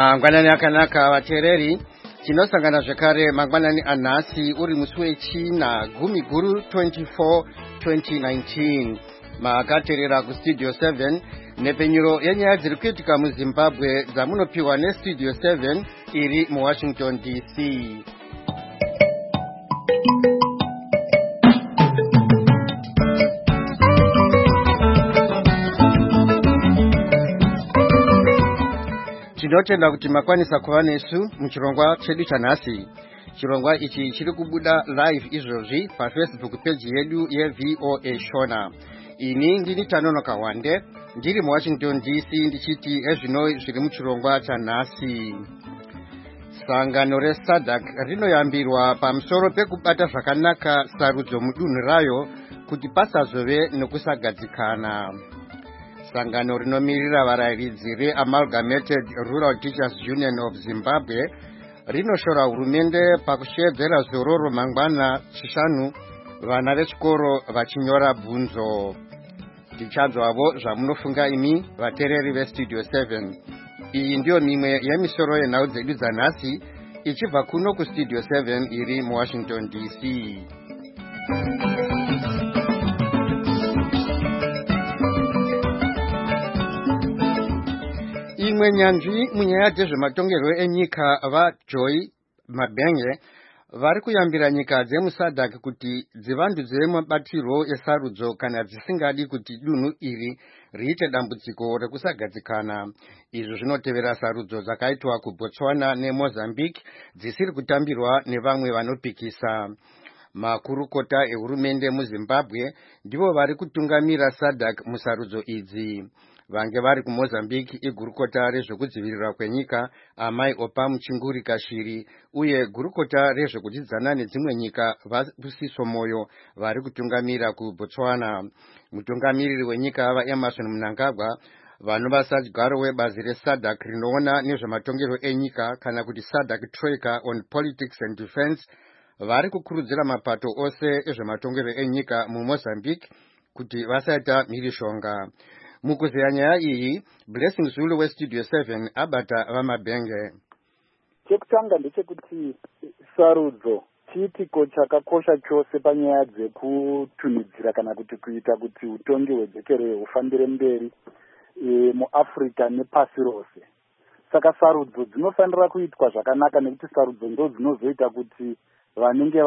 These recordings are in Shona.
Mangwanani akanaka vateereri, tinosangana zvekare mangwanani anhasi uri musi wechina gumi guru 24 2019. Makateerera kustudio 7 nepenyuro yenyaya dziri kuitika muZimbabwe dzamunopiwa nestudio 7 iri muWashington DC. Tinotenda kuti makwanisa kuva nesu muchirongwa chedu chanhasi. Chirongwa ichi chiri kubuda live izvozvi paFacebook page yedu yeVOA Shona. Ini ndini Tanonoka Wande, ndiri muWashington DC ndichiti ezvino zviri muchirongwa chanhasi. Sangano reSADC rinoyambirwa pamusoro pekubata zvakanaka sarudzo mudunhu rayo kuti pasazove nekusagadzikana. Sangano rinomirira varayiridzi reAmalgamated Rural Teachers Union of Zimbabwe rinoshora hurumende pakushedzera zororo mangwana chishanu vana vechikoro vachinyora bvunzo. Tichanzwavo zvamunofunga imi vateereri vestudio 7. Iyi ndiyo mimwe yemisoro yenhau dzedu dzanhasi ichibva kuno kustudio 7 iri muWashington DC. Imwe nyanzvi munyaya dzezvematongerwo enyika vaJoy Mabenge vari kuyambira nyika dzemuSADC kuti dzivandudze mabatirwo esarudzo kana dzisingadi kuti dunhu iri riite dambudziko rekusagadzikana. Izvi zvinotevera sarudzo dzakaitwa kuBotswana neMozambique dzisiri kutambirwa nevamwe vanopikisa. Makurukota ehurumende muZimbabwe ndivo vari kutungamira SADC musarudzo idzi. Vange vari kuMozambique igurukota rezvekudzivirirwa kwenyika Amai Opa Chinguri Kashiri uye gurukota rezvekudzidzana nedzimwe nyika Vabusiso Moyo vari kutungamira kuBotswana. Mutungamiriri wenyika vaEmerson Mnangagwa vanova sadyaro webazi reSADC rinoona nezvematongerwo enyika kana kuti SADC Troika on Politics and Defense vari kukurudzira mapato ose ezvematongerwo enyika muMozambique kuti vasaita mhirishonga. Mukuzeya nyaya iyi, Blessing Zulu westudio 7 abata vaMabenge. Chekutanga ndechekuti sarudzo chiitiko chakakosha chose panyaya dzekutunidzira kana kuti kuita kuti utongi hwedzekere hufambire mberi muAfrica nepasi rose. Saka sarudzo dzinofanira kuitwa zvakanaka nekuti sarudzo ndo dzinozoita kuti vanenge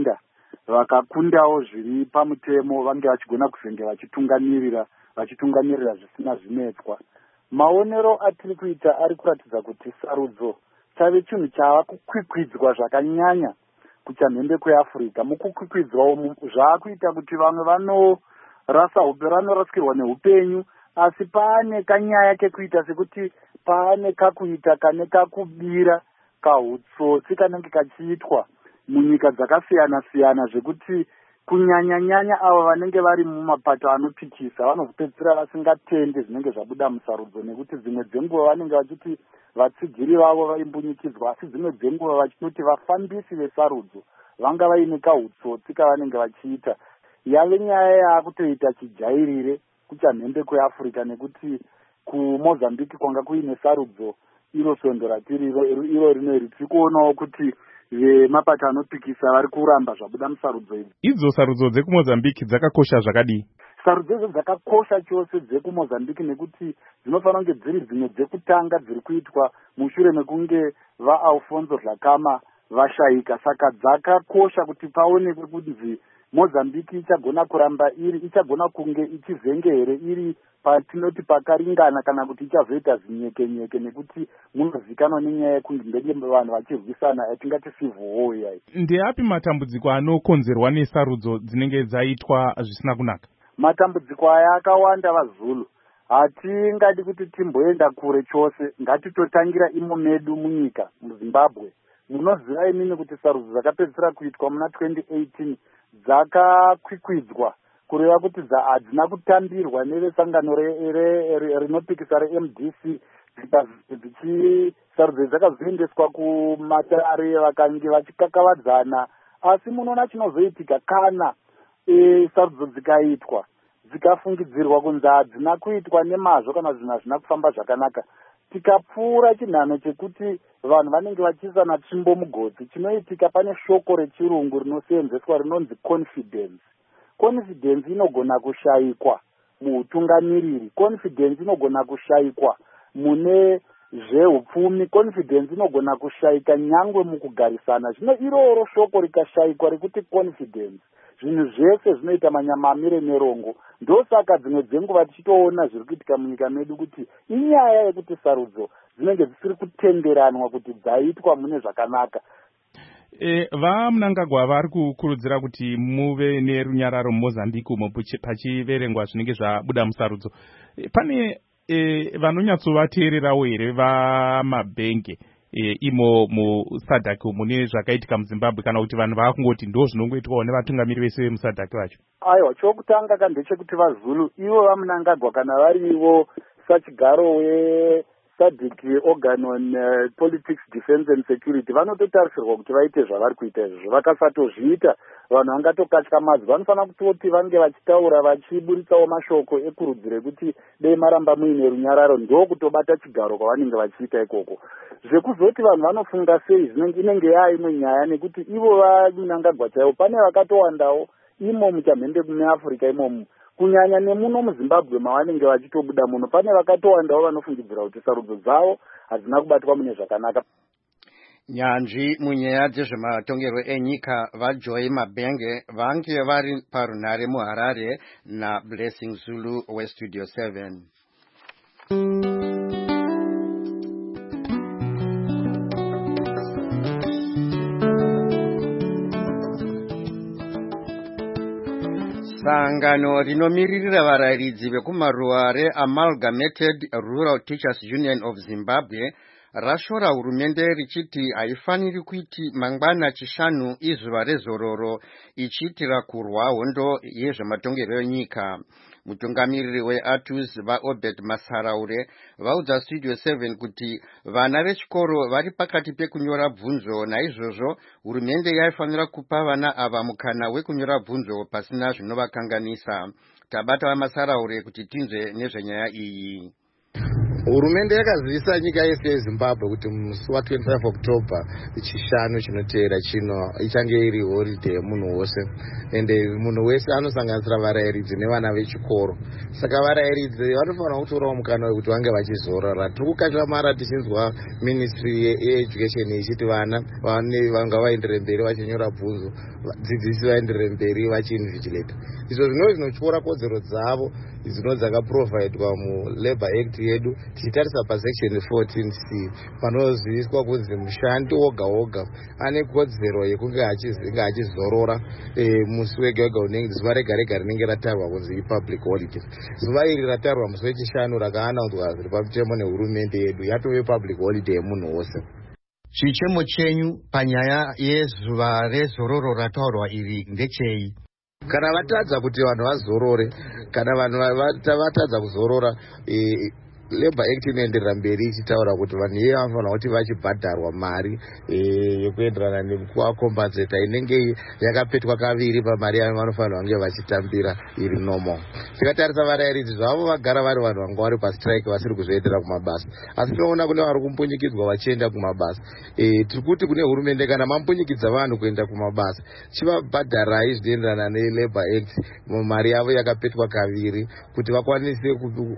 vakakundawo zviri pamutemo vange vachigona kuzenge vachitungamirira zvisina zvinetswa. Maonero atiri kuita ari kuratidza kuti sarudzo chave chinhu chava kukwikwidzwa zvakanyanya kuchamhembe kweAfrica. Mukukwikwidzwa umu zvaakuita kuti vamwe vanorasikirwa neupenyu, asi paane kanyaya kekuita sekuti paane kakuita kane kakubira kahutsotsi kanenge kachiitwa munyika dzakasiyana-siyana zvekuti kunyanya-nyanya avo vanenge vari mumapato anopikisa vanozopedzisira vasingatende zvinenge zvabuda musarudzo, nekuti dzimwe dzenguva vanenge vachiti vatsigiri vavo vaimbunyikidzwa, asi dzimwe dzenguva vachinoti vafambisi vesarudzo vanga vaine kahutsotsi kavanenge vachiita. Yave nyaya yaakutoita chijairire kuchamhembe kweAfrica, nekuti kuMozambique kwanga kuine sarudzo iro svondo ratiriro iro rino tiri kuonawo kuti vemapato anopikisa vari kuramba zvabuda musarudzo idzi. Idzo sarudzo dzekuMozambique dzakakosha zvakadii? Sarudzo idzo dzakakosha chose dzekuMozambique nekuti dzinofanira kunge dziri dzimwe dzekutanga dziri kuitwa mushure mekunge vaAlfonso Dhlakama vashayika. Saka dzakakosha kuti paonekwe kunzi Mozambique ichagona kuramba ichagona kunge ichizenge here iri patinoti pakaringana kana kuti ichazoita zinyeke-nyeke, nekuti munozikanwa nenyaya yekunge ndenge vanhu vachirwisana yatingati civil war yayi. Ndeapi matambudziko anokonzerwa nesarudzo dzinenge dzaitwa zvisina kunaka? Matambudziko aya akawanda vaZulu. Hatingadi kuti timboenda kure chose, ngatitotangira imo medu munyika muZimbabwe. Munoziva imini kuti sarudzo dzakapedzisira kuitwa muna 2018 dzakakwikwidzwa kureva kuti hadzina kutambirwa nevesangano rinopikisa reMDC. Sarudzo dzakazoendeswa kumatare vakange vachikakavadzana, asi munoona chinozoitika kana sarudzo dzikaitwa dzikafungidzirwa kunzi hadzina kuitwa nemazvo kana zvinhu hazvina kufamba zvakanaka. tikapfuura chinhano chekuti vanhu vanenge vachiisana tsvimbo mugodzi, chinoitika pane shoko rechirungu rinoseenzeswa rinonzi confidence. Confidence inogona kushayikwa muutungamiriri, confidence inogona kushayikwa mune zveupfumi, confidence inogona kushayika nyangwe mukugarisana. Zvino iroro shoko rikashayikwa rekuti confidence, zvinhu zvese zvinoita manyama amire nerongo. Ndosaka dzimwe dzenguva tichitoona zviri kuitika munyika medu kuti inyaya yekuti sarudzo dzinenge dzisiri kutenderanwa kuti dzaitwa mune zvakanaka. VaMnangagwa vari kukurudzira kuti muve nerunyararo muMozambique umo pachiverengwa zvinenge zvabuda musarudzo. Pane vanonyatsovateererawo here vamabhenge imo musadhaki mune zvakaitika muZimbabwe, kana kuti vanhu vakungoti ndo zvinongoitwawo nevatungamiri vese vemusadhaki vacho? Aiwa, chokutanga ndechekuti vaZulu ivo vaMnangagwa kana varivo sachigaro SADC organ on politics, defense and security vanototarisirwa kuti vaite zvavari kuita izvozvo. Vakasatozviita vanhu vangatokatyamadza. Vanofanira kutoti vange vachitaura vachiburitsawo mashoko ekurudziro rekuti dei maramba muine runyararo, ndo kutobata chigaro kwavanenge vachiita ikoko. Zvekuzoti vanhu vanofunga sei inenge yaimwe nyaya, nekuti ivo vaMnangagwa chaivo pane vakatowandawo imo muchamhembe mune Afrika imomo, kunyanya nemuno muZimbabwe mavanenge vachitobuda muno, pane vakatowandawo vanofungidzira kuti sarudzo dzavo hadzina kubatwa mune zvakanaka. Nyanzvi munyaya dzezvematongerwo enyika vaJoy Mabhenge vange vari parunhare muHarare naBlessing Zulu weStudio 7. Sangano rinomiririra varayiridzi vekumaruwa Amalgamated Rural Teachers Union of Zimbabwe rashora hurumende richiti haifaniri kuti mangwana chishanu izuva rezororo ichiitira kurwa hondo yezvematongerwo enyika. Mutungamiriri weATUS vaObed Masaraure vaudza Studio 7 kuti vana vechikoro vari pakati pekunyora bvunzo, naizvozvo hurumende yaifanira kupa vana ava mukana wekunyora bvunzo pasina zvinovakanganisa. Tabata vaMasaraure kuti tinzwe nezvenyaya iyi. Hurumende yakazivisa nyika yese yeZimbabwe kuti musi wa25 October chishanu chinoteera chino ichange iri holiday yemunhu wose, ende munhu wese anosanganisira varayiridzi nevana vechikoro. Saka varayiridzi vanofanira kutorawo mukana wekuti vange vachizorora. Tiri kukashamara tichinzwa ministry yeeducation ichiti vana vanga vaendere mberi vachinyora bvunzo, vadzidzisi vaendere mberi vachiinvigilate. Izvo zvinotyora kodzero dzavo izvo dzakaprovidwa muLabour Act yedu. Tichitarisa pasection 14C panoziviswa kunzi mushandi woga woga ane kodzero yekunge achizorora musi wega wega unenge zuva rega rega rinenge ratarwa kunzi ipublic holiday. Zuva iri ratarwa musi wechishanu rakaanaudzwa zviri pamutemo nehurumende yedu yatove public holiday yemunhu wose. Chichemo chenyu panyaya yezuva rezororo rataurwa iri ndechei? Kana vatadza kuti vanhu vazorore, kana vanhu vatadza kuzorora, Labour Act inoenderera mberi ichitaura kuti vanhu iye vanofanira kuti vachibhadharwa mari yekuenderana nekuvakombadzeta inenge yakapetwa kaviri pamari yavanofanira vange vachitambira iri normal. Tikatarisa varayiridzi zvavo vagara vari vanhu vanga vari pastrike vasiri kuzviendera kumabasa, asi tinoona kune vari kumpunyikidzwa vachienda kumabasa. Tiri kuti kune hurumende kana mampunyikidza vanhu kuenda kumabasa, chivabhadharai zvinoenderana neLabour Act mari yavo yakapetwa kaviri kuti vakwanise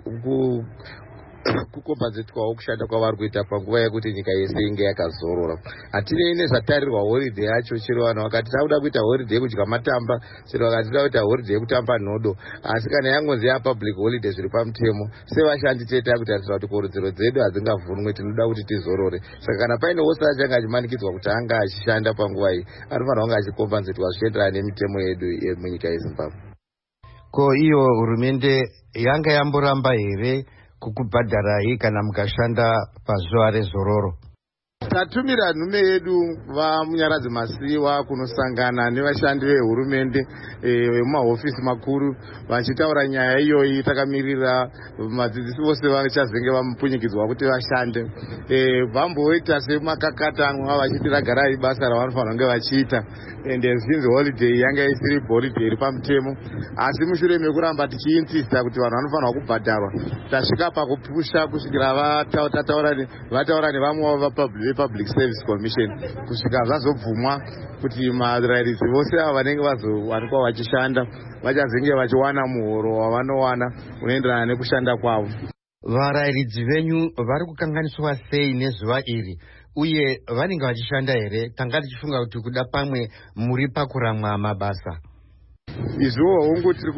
kukombanzetwawo kushanda kwavari kuita panguva yekuti nyika yese inge yakazorora. Hatinei nezvatarirwa holiday yacho, chero vanhu vakati tauda kuita holiday yekudya matamba, chero vakati tauda kuita holiday yekutamba nhodo, asi kana yangonzi yapublic holiday zviri pamutemo, sevashandi tete takutarisira kuti korudzero dzedu hadzingavhunwe, tinoda kuti tizorore. Saka kana paine wose achange achimanikidzwa kuti anga achishanda panguva iyi, anofanira kunge achikombanzetwa zvichienderana nemitemo yedu yemunyika yeZimbabwe. Ko iyo hurumende yanga yamboramba here kukubhadharai kana mukashanda pazuva rezororo? tatumira nhume yedu vamunyaradzi masiwa kunosangana nevashandi vehurumende vemumahofisi makuru vachitaura nyaya iyoyi. Takamirira madzidzisi vose vachazenge vamupunyikidzwa kuti vashande. Vamboita semakakatanwa vachiti ragarai basa ravanofanira kunge vachiita, ende zvinzi holiday yanga isiri holiday iri pamutemo. Asi mushure mekuramba tichiinsista kuti vanhu vanofanira kubhadharwa, tasvika pakupusha kusvikira vataura nevamwe vepublic service commission kusvika zvazobvumwa kuti marairidzi vose ava vanenge vazowanikwa vachishanda vachazenge vachiwana muhoro wavanowana unoenderana nekushanda kwavo. Varairidzi venyu vari kukanganiswa sei nezuva iri uye vanenge vachishanda here? Tanga tichifunga kuti kuda pamwe muri pakuramwa mabasa. Izvo hongu tiri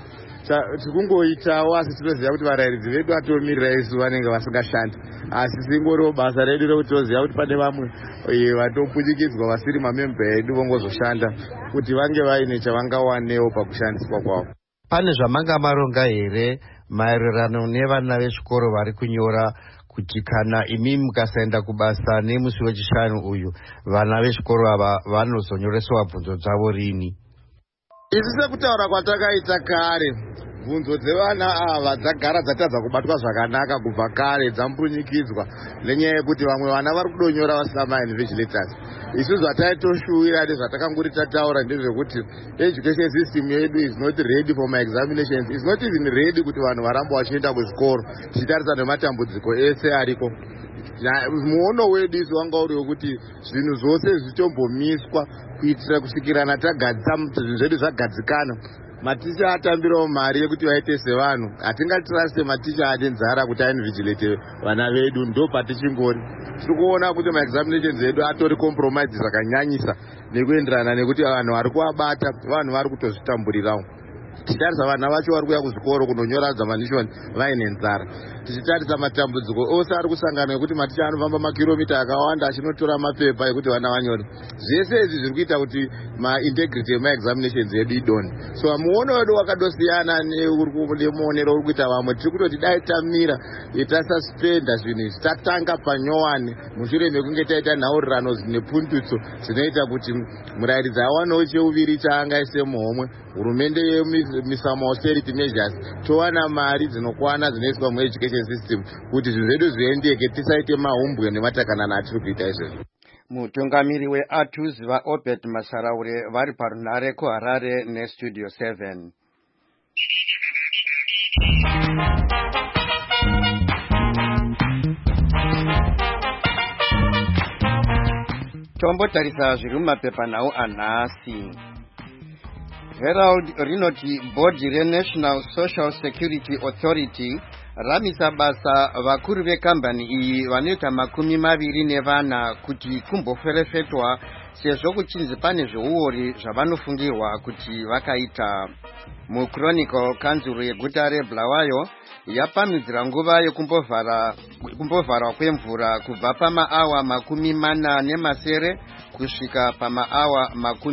kungoitawo, asi tinoziva kuti varairidzi vedu atomirira isu vanenge vasingashandi, asi singoriwo basa redu rekuti toziva kuti pane vamwe vatopunyikidzwa vasiri mamemba edu vongozoshanda kuti vange vaine chavangawanewo pakushandiswa kwavo. Pane zvamanga maronga here maererano nevana vechikoro vari kunyora kuti kana imi mukasaenda kubasa nemusi wechishanu uyu vana vechikoro ava vanozonyoreswa bvunzo dzavo rini? Isi sekutaura kwatakaita kare, bvunzo dzevana ava dzagara dzatadza kubatwa zvakanaka kubva kare, dzamupunyikidzwa nenyaya yekuti vamwe vana vari kudonyora vasina ma-invigilators. Isusu zvataitoshuwira nezvatakanguri tataura ndezvekuti education system yedu is not ready for my examinations, is not even ready kuti vanhu varamba vachienda kuzvikoro, tichitarisa nematambudziko ese ariko. Muono wedu isu wanga uri wekuti zvinhu zvose zvitombomiswa kuitira kusvikirana tagadzisa zvinhu zvedu zvagadzikana. Maticha atambirawo mari yekuti vaite sevanhu. Hatingatirase maticha ane nzara kuti ainvigilate vana vedu, ndo patichingori. Tiri kuona kuti ma-examinations edu atori compromise zvakanyanyisa nekuenderana nekuti vanhu vari kuabata vanhu vari kutozvitamburirawo. Tichitarisa vana vacho vari kuya kuzvikoro kunonyora examination vaine nzara. Tichitarisa matambudziko ose ari kusangana nekuti maticha anofamba makiromita akawanda achinotora mapepa ekuti vana vanyore. Zvese izvi zviri kuita kuti ma-integrity ema-examinations edu idonhe. So muono wedu wakadosiyana nemuonero uri kuita vamwe. Tiri kutoti dai tamira tasuspenda zvinhu izvi, tatanga panyowani mushure mekunge taita nhaurirano nepundutso dzinoita kuti murairidzi awanewo cheuviri chaangaise muhomwe. Hurumende yemisama austerity measures towana mari dzinokwana dzinoiswa mu-education system kuti zvinhu zvedu zviendeke, tisaite mahumbwe nematakanana atiri kuita izvozvo. Mutungamiri weATUS vaObed Masaraure vari parunhare kuHarare neStudio 7. Tombotarisa zviri mumapepanhau anhasi. Herald rinoti bhodhi reNational Social Security Authority ramisa basa vakuru vekambani iyi vanoita 24 kuti kumboferefetwa sezvo kuchinzi pane zveuori zvavanofungirwa kuti vakaita. MuChronicle kanzuro yeguta reBulawayo yapamhidzira nguva yekumbovharwa kwemvura kubva pamaawa 47 kusvika pamaawa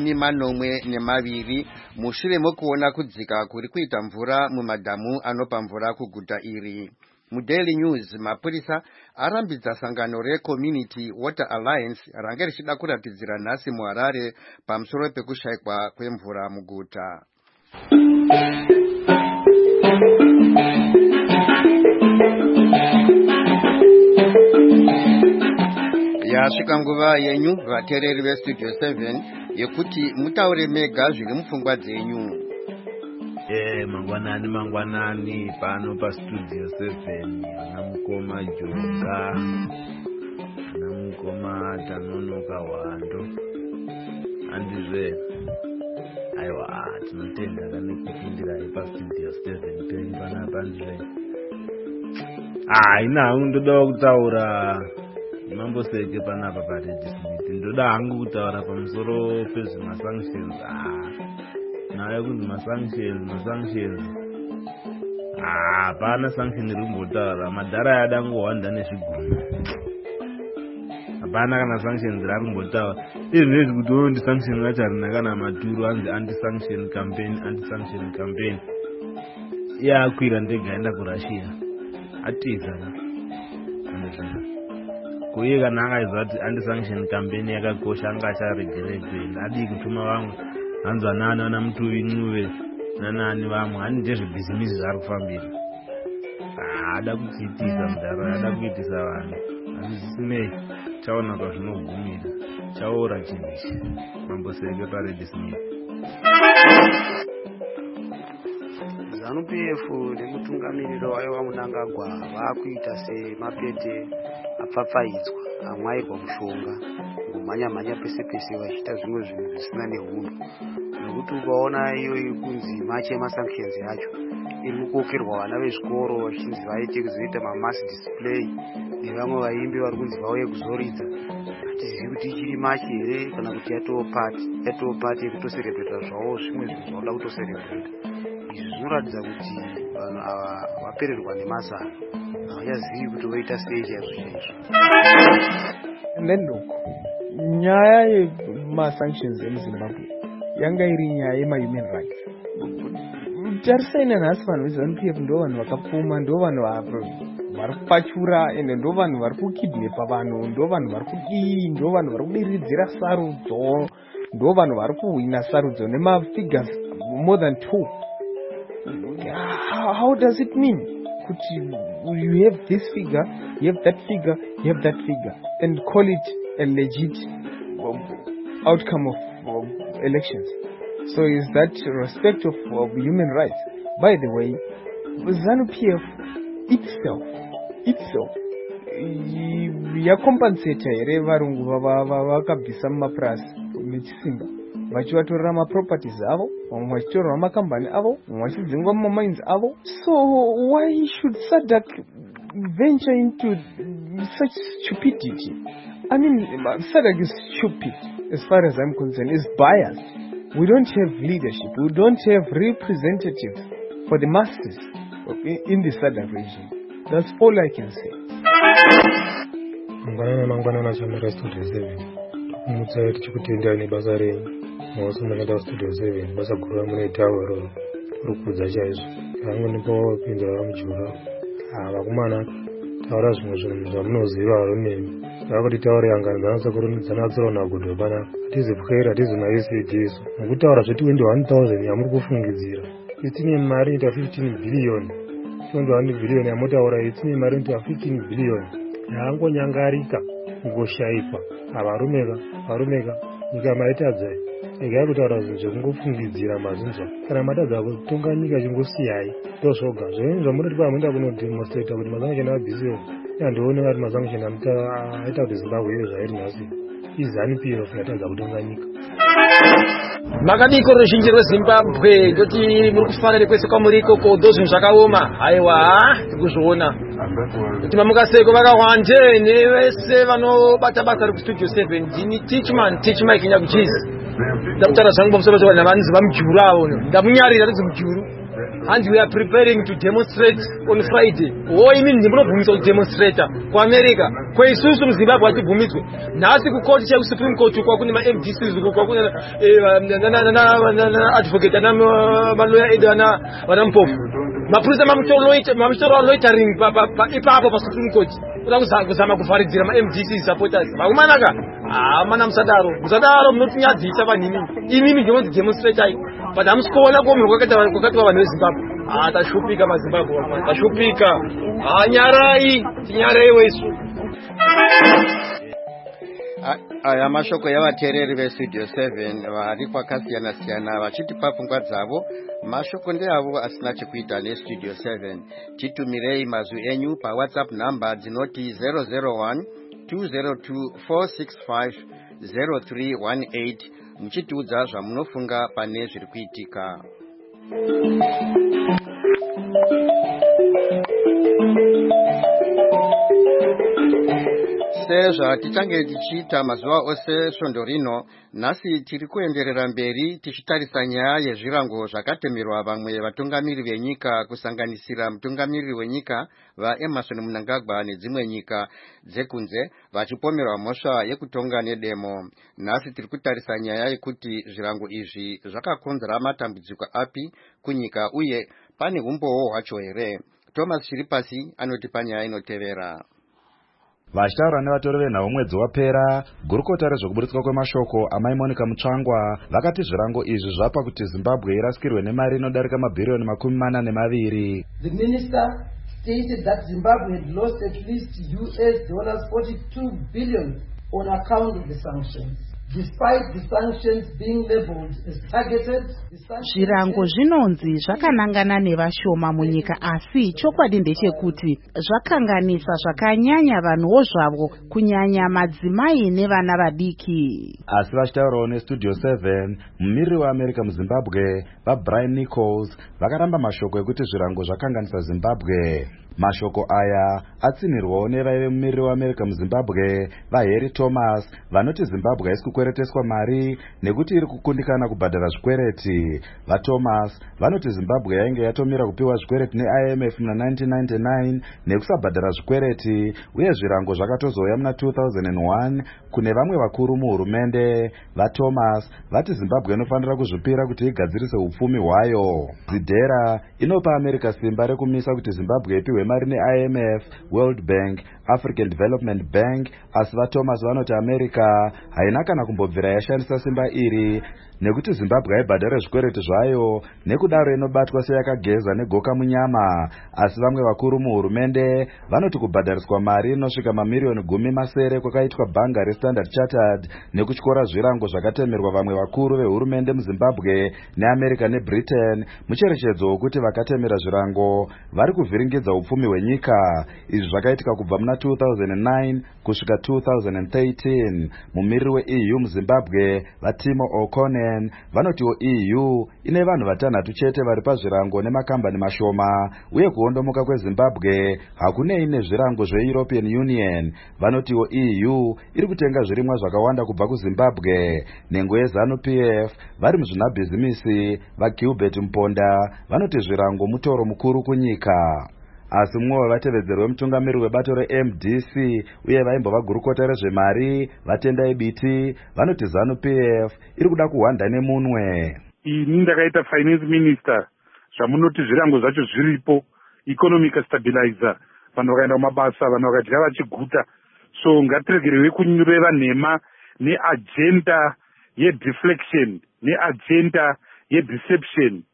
42 mushure mekuona kudzika kuri kuita mvura mumadhamu anopa mvura kuguta iri. MuDaily News mapurisa arambidza sangano reCommunity Water Alliance ranga richida kuratidzira nhasi muHarare pamusoro pekushayikwa kwemvura muguta. Yasvika nguva yenyu vateereri veStudio 7 yekuti mutaure mega zviri mupfungwa dzenyu. Mangwanani pano paStudio 7 ana mukoma Jonga, ana mukoma Tanonoka Wando, andizve aiwa tinotenda kana kupindira paStudio 7 penyu panapa ndizve ina ndoda kutaura mamboseke panapa paRegis. Ndoda hangu kutaura pamusoro pezvemasanctions. Nayo kunzi masanctions hapana sanction iri kumbotaura. Madhara yada ngowanda nezvigumi, hapana kana sanctions iri kumbotaura. Izvi kuti ndisanction racho harina kana maturo, anzi anti-sanction campaign. Yakwira ndege aenda kuRussia atiza uye kana akaziva kuti anti-sanction campaign yakakosha anga acharegeredzeni adii kutuma vamwe hanzi vanani vana Mutuvi Ncube nanani vamwe hani ndezvebhizimisi zvaari kufambira haada kudziitisa mudhara ada kuitisa vanhu asi zvisinei chaona kwazvinogumira chaora chinhu ichi mamboseke paRed Smith. ZANU-PF nemutungamiriro wayo vaMunangagwa vakuita semapete apfapfaidzwa amwairwa mushonga ngomhanya-mhanya pese-pese vachiita zvimwe zvinhu zvisina neunhu, nekuti ukaona iyo kunzi machi emasanctions yacho iri kukokerwa vana vezvikoro vachinzi vaite kuzoita mamass display nevamwe vaimbi vari kunzi vauye kuzoridza. Hatizivi kuti ichiri machi here kana kuti yatoo pati yekutoserebreta zvavo zvimwe zvinhu zvauda kutoserebreta. Izvi zvinoratidza kuti vanhu ava vapererwa nemazano, havachazivi kuti voita sei chaizvo chaizvo. And then look, nyaya yemasanctions emuZimbabwe yanga iri nyaya yema-human rights. Tarisaina nhasi vanhu veZANU-PF ndo vanhu vakapfuma, ndo vanhu vari kupachura, ende ndo vanhu vari kukidnepa vanhu, ndo vanhu vari kudii, ndo vanhu vari kudiridzira sarudzo, ndo vanhu vari kuhwina sarudzo nemafigures more than 2. How does it mean? You have this figure, you have that figure, you have that figure, and call it a legit outcome of elections. So is that respect of human rights? By the way, ZANU-PF itself yakompensata here varungu vakabvisa mumapurasi mechisimba vachivatorera maproperties avo, vamwe vachitorerwa makambani avo, vamwe vachidzingwa mumamines avo. So why should SADC venture into such stupidity? I mean, SADC is stupid as far as I'm concerned. It's biased. We don't have leadership. We don't have representatives for the masses in the SADC region. That's all I can say. Mangwana Chamera Studio 7. Mutsa tichikutenda nebasa renyu. Mawasa mashanda Studio 7. Basa guru mune tauro. Rukudza chaizvo. Hangu ndipo pindura vamujura. Vakomana taura zvimwe zvinhu zvamunoziva romene. Vakuti taura yangana dzanatsirona kudho pana. Tizipwera hatizonaisi isu. Mukutaura zveti 21,000 yamuri kufungidzira. Tine mari ita 15 billion. 21 billion yamotaura tine mari ita 15 billion. Yangonyangarika ngoshaikwa varumeka nyika maitadza ega kutaura zvinhu zvekungofungidzira mazinzwa kana matadza kutonga nyika chingosiyai ndozvoga zvinhu zvamunoti pamuenda kunodemonstrata kuti masanction abhisiyo yandione vari masanction aita kuti Zimbabwe ive zvairi nhasi iZANU-PF yatadza kutonga nyika. Makadiko ruzhinji rweZimbabwe ndoti muri kufanira kwese kwamuri ikoko zvinhu zvakaoma. Haiwa tikuzviona kuti mamukaseko vakawande nevese vanobata basa rekustudio 7 ndini teach Mike Nyakuchizi ndakutaura zvangu pamusoro pezvo vanhu vamujuru avo ndamunyarira ndinzi mujuru. And we are preparing to demonstrate on Friday. Imi ndimurobvumisa kudemonstrata kuAmerica kweisusu muZimbabwe atibvumidzwe nhasi kukoti chekusupreme court uko kune ma-MDCs uko kune advocate maloya edu vana mupofu mapurisa mamuchitoro loitering ipapo pasupreme court uda kuzama kuvharidzira ma-MDC supporters vakumanaka mana musadaro munotinyadzisa vanhini imimi ndinonzi demonstratai but hamusikuona kuomunhu kwakatiwa vanhu veZimbabwe. Tashupika maZimbabwe, tashupika. Tinyarai wesu. Aya mashoko yavateereri veStudio 7 vari kwakasiyana-siyana vachitipa pfungwa dzavo. Mashoko ndeavo asina chekuita neStudio 7. Titumirei mazwi enyu paWhatsApp number dzinoti 001 202 465 0318 muchitiudza zvamunofunga pane zviri kuitika. Sezva tichange tichiita mazuva ose svondo rino, nhasi tiri kuenderera mberi tichitarisa nyaya yezvirango zvakatemerwa vamwe vatungamiri venyika kusanganisira mutungamiriri wenyika vaEmmerson Mnangagwa nedzimwe nyika dzekunze vachipomerwa mhosva yekutonga nedemo. Nhasi tiri kutarisa nyaya yekuti zvirango izvi zvakakonzera matambudziko api kunyika uye pane umboo hwacho here. Thomas Chiripasi anotipa nyaya inotevera. Vachitaura nevatori venhau mwedzi wapera, gurukota rezvekuburitswa kwemashoko amai Monica Mutsvangwa vakati zvirango izvi zvapa kuti Zimbabwe irasikirwe nemari inodarika mabhiriyoni 42. The minister stated that Zimbabwe had lost at least $42 billion on account of the sanctions. Despite the sanctions being labeled as targeted, zvirango zvinonzi zvakanangana nevashoma munyika, asi chokwadi ndechekuti zvakanganisa zvakanyanya vanhuwo zvavo, kunyanya madzimai nevana vadiki. Asi vachitaurawo neStudio 7, mumiriri weAmerica muZimbabwe vaBrian Nichols vakaramba mashoko ekuti zvirango zvakanganisa Zimbabwe. Mashoko aya atsinirwawo nevaive mumiriri weAmerica muZimbabwe vaHarry Thomas vanoti Zimbabwe haisi kukwereteswa mari nekuti iri kukundikana kubhadhara zvikwereti. VaThomas vanoti Zimbabwe yainge yatomira kupiwa zvikwereti neIMF muna 1999 nekusabhadhara zvikwereti, uye zvirango zvakatozouya muna 2001 kune vamwe vakuru muhurumende. VaThomas vati Zimbabwe inofanira kuzvipira kuti igadzirise upfumi hwayo. Zidera inopa America simba rekumisa kuti Zimbabwe ipiwe mari neIMF, World Bank, African Development Bank, asi vaThomas vanoti America haina kana kumbobvira yashandisa simba iri nekuti Zimbabwe haibhadhare zvikwereti zvayo, nekudaro inobatwa seyakageza negoka munyama. Asi vamwe vakuru muhurumende vanoti kubhadhariswa mari inosvika mamiliyoni 10 kwakaitwa bhanga reStandard Chartered nekutyora zvirango zvakatemerwa vamwe vakuru vehurumende muZimbabwe neAmerica neBritain mucherechedzo wokuti vakatemera zvirango vari kuvhiringidza upfumi hwenyika. Izvi zvakaitika kubva muna 2009 kusvika 2013. Mumiriri weEU muZimbabwe vaTimo O'Connor vanotiwo EU ine vanhu 6 chete vari pazvirango nemakambani mashoma, uye kuondomoka kweZimbabwe hakunei nezvirango zveEuropean Union. Vanotiwo EU iri kutenga zvirimwa zvakawanda kubva kuZimbabwe. Nhengo yeZANU-PF vari muzvinabhizimisi vaGilbert Mponda vanoti zvirango mutoro mukuru kunyika. Asi mumwe wevatevedzeri wemutungamiri webato reMDC uye vaimbova gurukota rezvemari vaTendai Biti vanoti ZANU-PF iri kuda kuhwanda nemunwe. Ini ndakaita finance minister, zvamunoti zvirango zvacho zviripo, economic stabilizer, vanhu vakaenda kumabasa, vanhu vakadya vachiguta. So ngatiregerwe kunyoreva nhema neagenda yedeflection, neagenda yedeception,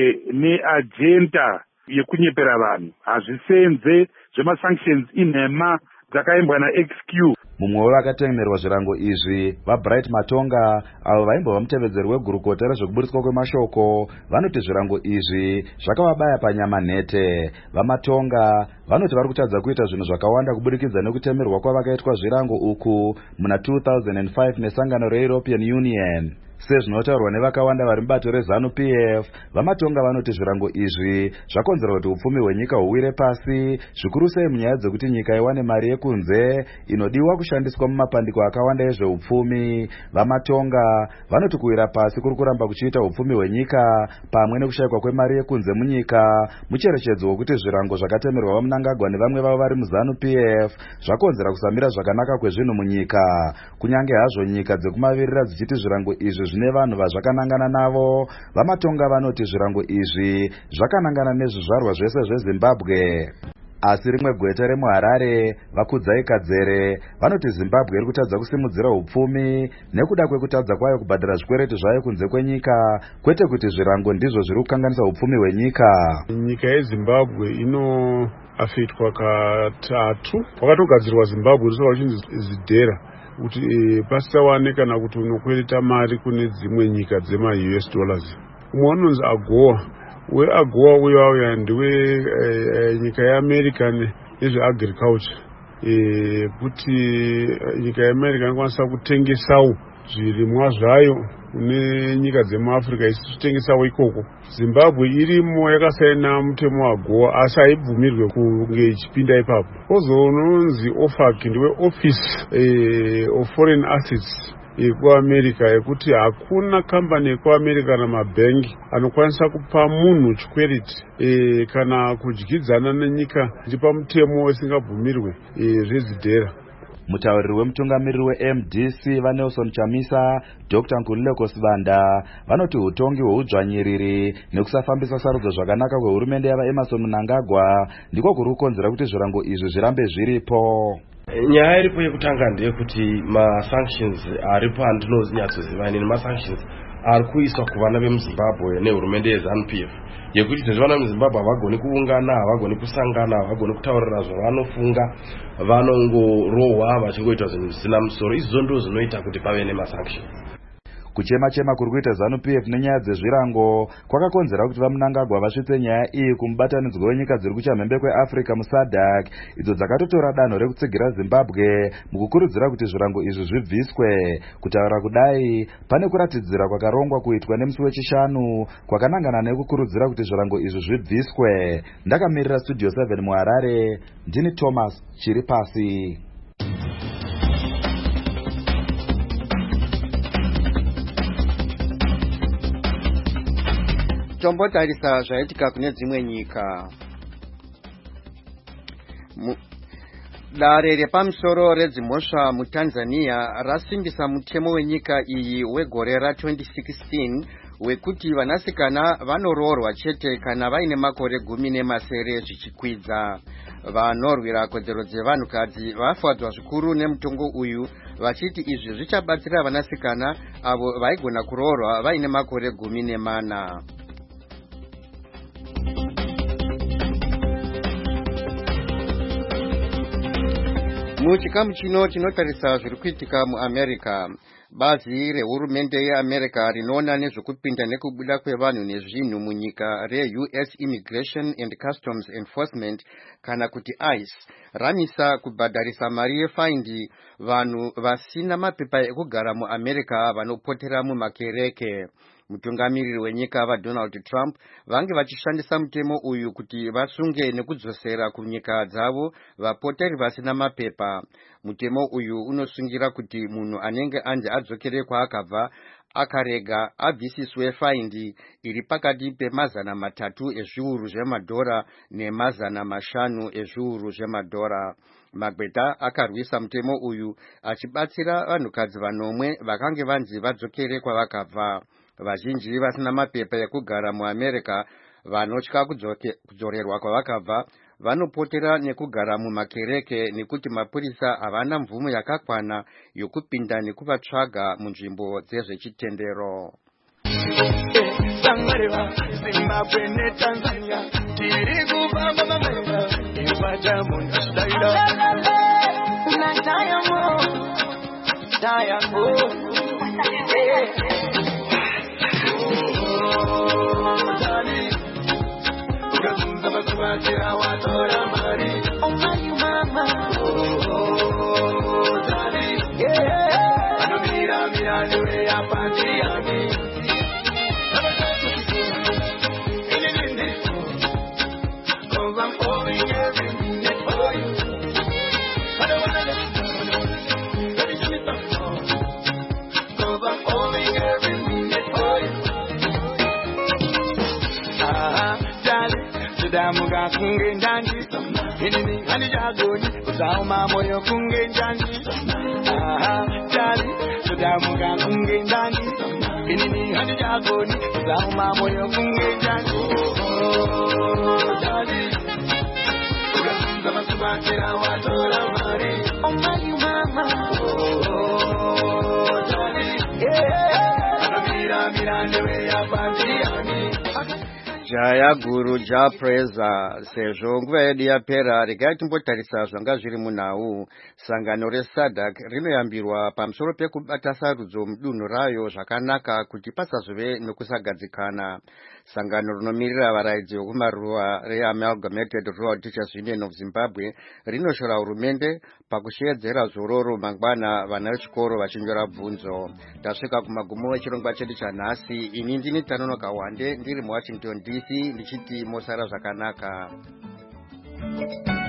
neagenda yekunyepera vanhu. Hazvisenze zvemasanctions inhema dzakaimbwa naXQ. Mumwe wevakatemerwa zvirango izvi vaBright Matonga avo vaimbova mutevedzeri wegurukota rezvekuburitswa kwemashoko vanoti zvirango izvi zvakavabaya panyama nhete. VaMatonga vanoti vari kutadza kuita zvinhu zvakawanda kuburikidza nekutemerwa kwavakaitwa zvirango uku muna 2005 nesangano reEuropean Union. Sezvinotaurwa nevakawanda vari mubato reZANU-PF, VaMatonga vanoti zvirango izvi zvakonzera kuti upfumi hwenyika huwire pasi, zvikuru sei munyaya dzekuti nyika iwane mari yekunze inodiwa kushandiswa mumapandiko akawanda ezveupfumi. VaMatonga vanoti kuwira pasi kuri kuramba kuchiita upfumi hwenyika pamwe nekushayikwa kwemari yekunze munyika, mucherechedzo wokuti zvirango zvakatemerwa vaMnangagwa nevamwe vavo vari muZANU-PF zvakonzera kusamira zvakanaka kwezvinhu munyika. Kunyange hazvo nyika dzekumavirira dzichiti zvirango izvi zvine vanhu vazvakanangana navo, VaMatonga vanoti zvirango izvi zvakanangana nezvizvarwa zvese zveZimbabwe. Asi rimwe gweta remuHarare vaKudzai Kadzere vanoti Zimbabwe iri kutadza kusimudzira upfumi nekuda kwekutadza kwayo kubhadhara zvikwereti zvayo kunze kwenyika, kwete kuti zvirango ndizvo zviri kukanganisa upfumi hwenyika. Nyika yeZimbabwe inoafeitwa katatu. Kwakatogadzirwa Zimbabwe risova uchinzi Zidera kuti pasisawane kana kuti unokwereta mari kune dzimwe nyika dzema-US dollars. Umwe unonzi AGOA. WeAGOA uyauya ndiwe nyika yeAmerica nezveagriculture, kuti nyika yeAmerica inokwanisa kutengesawo zvirimwa zvayo kune nyika dzemuAfrica isitengesawo ikoko. Zimbabwe irimo yakasaina mutemo waGOA asi haibvumirwe kunge ichipinda ipapo. Kozononzi OFAC ndiwe Office of Foreign Assets yekuAmerica, yekuti hakuna kambani yekuAmerica kana mabhengi anokwanisa kupa munhu chikwereti kana kudyidzana nenyika ndipamutemo usingabvumirwe zvezidhera. Mutauriri wemutungamiriri weMDC vaNelson Chamisa, Dr. Nkululeko Sibanda vanoti utongi hweudzvanyiriri nekusafambisa sarudzo zvakanaka kwehurumende yavaEmmerson Mnangagwa ndiko kuri kukonzera kuti zvirango izvi zvirambe zviripo. nyaya iripo yekutanga ndeyekuti masanctions aripo andinonyatsoziva inini masanctions ari kuiswa kuvana vemuzimbabwe nehurumende yeZANU-PF yekuti tezvivana vemuzimbabwe havagoni kuungana, havagoni kusangana, havagoni kutaurira zvavanofunga, vanongorohwa vachingoita zvinhu zvisina musoro. Izvo ndo zvinoita kuti pave nemasanctions. Kuchema kuri kuita ZANU-PF nenyaya dzezvirango kwakakonzera kuti vaMnangagwa vasvitse nyaya iyi kumubatanidzwa wenyika dziri kuchamhembe kweAfrica muSADC idzo dzakatotora danho rekutsigira Zimbabwe mukukurudzira kuti zvirango izvi zvibviswe. Kutaura kudai pane kuratidzira kwakarongwa kuitwa nemusi wechishanu kwakanangana nekukurudzira kuti zvirango izvi zvibviswe. Ndakamirira Studio 7 muHarare, ndini Thomas Chiripasi. Tombotarisa zvaitika kune dzimwe nyika. Dare repamusoro redzimhosva muTanzania rasimbisa mutemo wenyika iyi wegore ra2016 wekuti vanasikana vanoroorwa chete kana vaine makore 18 zvichikwidza. Vanorwira kodzero dzevanhukadzi vafadzwa zvikuru nemutongo uyu vachiti izvi zvichabatsira vanasikana avo vaigona kuroorwa vaine makore 14. Muchikamu chino chinotarisa zviri kuitika muAmerica. Bazi rehurumende yeAmerica rinoona nezvekupinda nekubuda kwevanhu nezvinhu munyika reUS Immigration and Customs Enforcement kana kuti ICE ramisa kubhadharisa mari yefaindi vanhu vasina mapepa ekugara muAmerica vanopotera mumakereke. Mutungamiriri wenyika vaDonald Trump vange vachishandisa mutemo uyu kuti vasunge nekudzosera kunyika dzavo vapoteri vasina mapepa. Mutemo uyu unosungira kuti munhu anenge anje adzokere kwaakabva akarega abvisiswe faindi iri pakati pe300 ezviuru zvemadhora ne500 ezviuru zvemadhora. Magweta akarwisa mutemo uyu achibatsira vanhukadzi vanomwe vakange vanzi vadzokere kwavakabva. Vazhinji vasina mapepa ekugara muAmerica vanotya kudzorerwa kwavakabva vanopotera nekugara mumakereke nekuti mapurisa havana mvumo yakakwana yokupinda nekuvatsvaga munzvimbo dzezvechitendero. Muga kunge njani inini hani jagoni uzauma moyo kunge njani jali muga kunge njani inini hani jagoni uzauma moyo kunge njani jali ugasunza masubakira watora mari omayu mama jali mira newe ya bandiani Jaya Guru Japreza sezvo nguva yedu yapera regai timbotarisa zvanga zviri munhau. Sangano reSADC rinoyambirwa pamusoro pekubata sarudzo mudunhu rayo zvakanaka kuti pasazove nokusagadzikana. Sangano rinomirira varaidzi vekumaruva reAmalgamated Rural Teachers Union of Zimbabwe rinoshora hurumende pakushedzera zororo mangwana vana vechikoro vachinyora bvunzo. Tasvika kumagumo echirongwa chedu chanhasi. Ini ndini Tanonoka Wande ndiri muWashington DC ndichiti mosara zvakanaka.